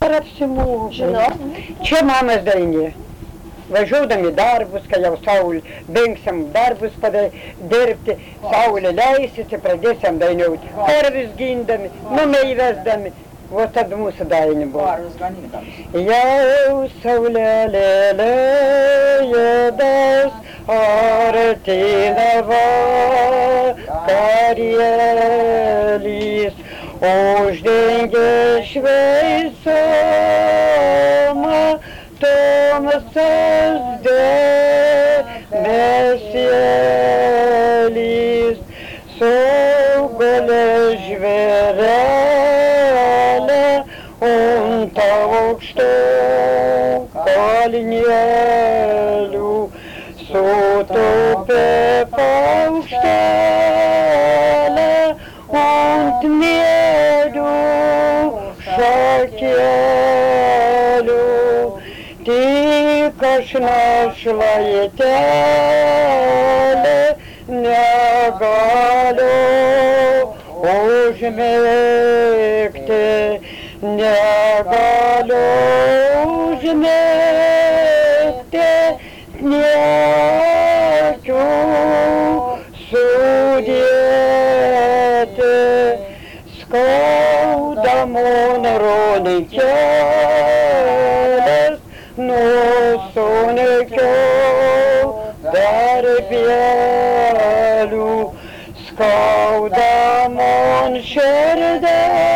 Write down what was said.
apsimūžę. Žinau. Čia mamas dainė. Važiuodami darbus, kai jau saulė, bėgsim darbus dirbti, saulė leisis ir pradėsim dainiauti. Karvis gindami, numei vesdami. O tad mūsų dainė buvo. Karvis ganydams. Jau saulėlė lėdas, artina vakarėlis, uždengia šveisomą tamsas debesėlis, sugalė žvėrelė ant aukštų kalnelių, sutupė paukštelė ant medžių šakelių. Tik aš našlaitelė negaliu užmigti, negaliu užmigti, niekiu sudėti, skauda man rodikėlis, nusunekiau darbėlių, skauda man širdį.